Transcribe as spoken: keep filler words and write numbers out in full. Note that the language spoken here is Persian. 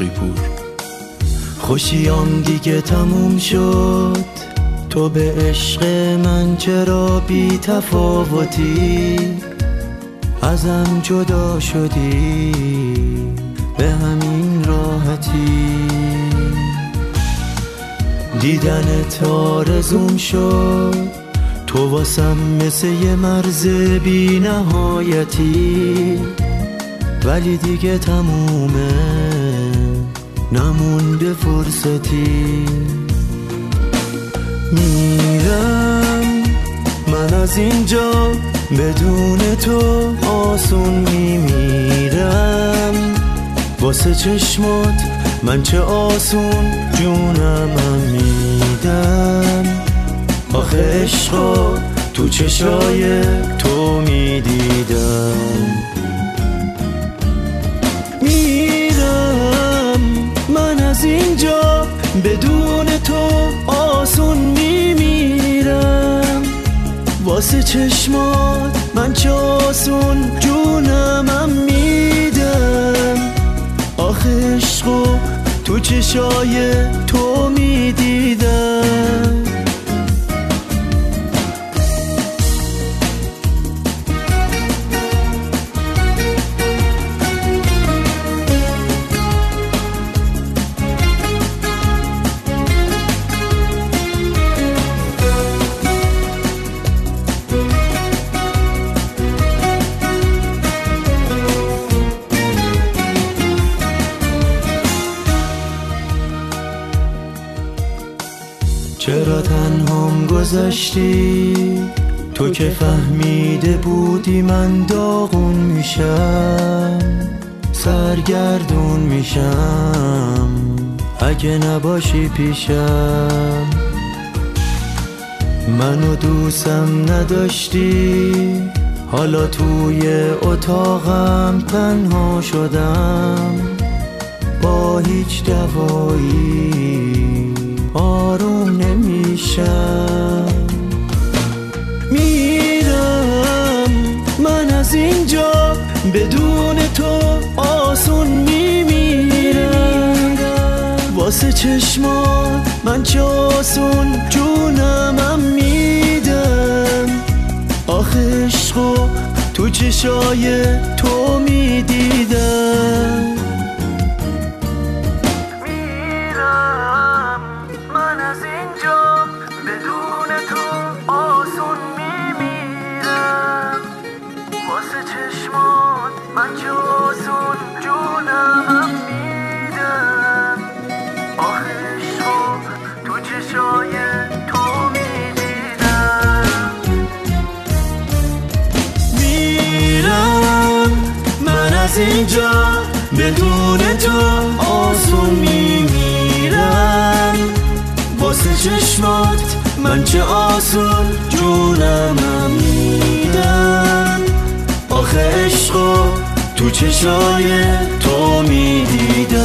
عشقی پور. خوشیام دیگه تموم شد، تو به عشق من چرا بی تفاوتی؟ ازم جدا شدی به همین راحتی. دیدنت آرزوم شد، تو واسم مثل یه مرز بی نهایتی. ولی دیگه تمومه، نمونده فرصتی. میرم من از اینجا بدون تو، آسون میمیرم واسه چشمات. من چه آسون جونم میدم، آخه عشقا تو چشای تو میدیدم. میرم من از اینجا بدون تو، آسون میمیرم واسه چشمات. من چه آسون جونم میدم، آخه عشقو تو چشای تو میدیدم. چرا تنهام گذشتی؟ تو که فهمیده بودی من داغون میشم، سرگردون میشم اگه نباشی پیشم. منو دوستم نداشتی، حالا توی اتاقم تنها شدم. با هیچ دوایی آروم نمیشم. میرم من از اینجا بدون تو، آسون میمیرم واسه چشمات. من چه آسون جونم میدم، آخه عشقو تو چشای تو میدیدم. من چه آسون جونم میدم، آخه عشقو تو چشای تو میدیدم. میرم من از اینجا بدون تو، آسون میمیرم واسه چشمات. من چه آسون جونم میدم، آخه عشقو تو چشای تو میدیدم.